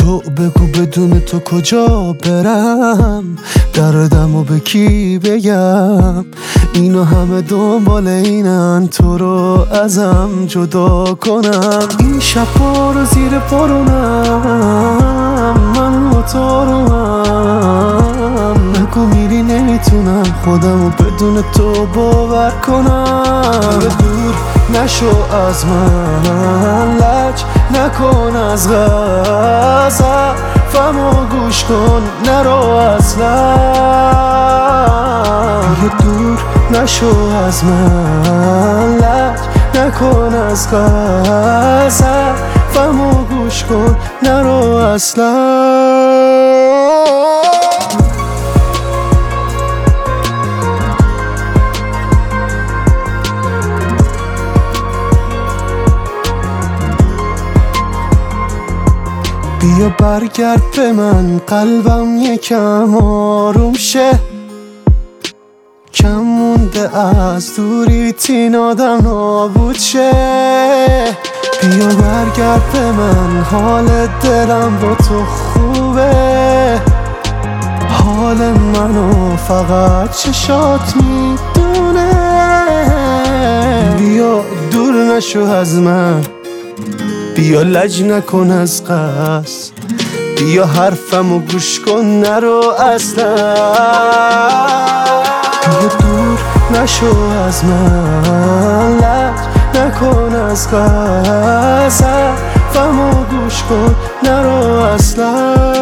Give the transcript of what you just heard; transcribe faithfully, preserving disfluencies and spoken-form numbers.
تو بگو بدون تو کجا برم، دردمو به کی بگم، اینا همه دنبال اینن تو رو ازم جدا کنم. این شبا رو زیر بارونم، من موتورم، نگو میری نمیتونم خودمو بدون تو باور کنم. دور نشو از من، لج نکن از غضبمو گوش کن، نرو اصلا. یه دور نشو از من، لج نکن از غضبمو گوش کن، نرو اصلا. بیا برگرد به من، قلبم یکم آروم شه، کم مونده از دوری تین آدم نابود شه. بیا برگرد به من، حال دلم با تو خوبه، حال منو فقط چشات میدونه. بیا دور نشو از من، بیا لج نکن از قصد، بیا حرفمو گوش کن، نرو اصلا. بیا دور نشو از من، لج نکن از قصد، فهمو گوش کن، نرو اصلا.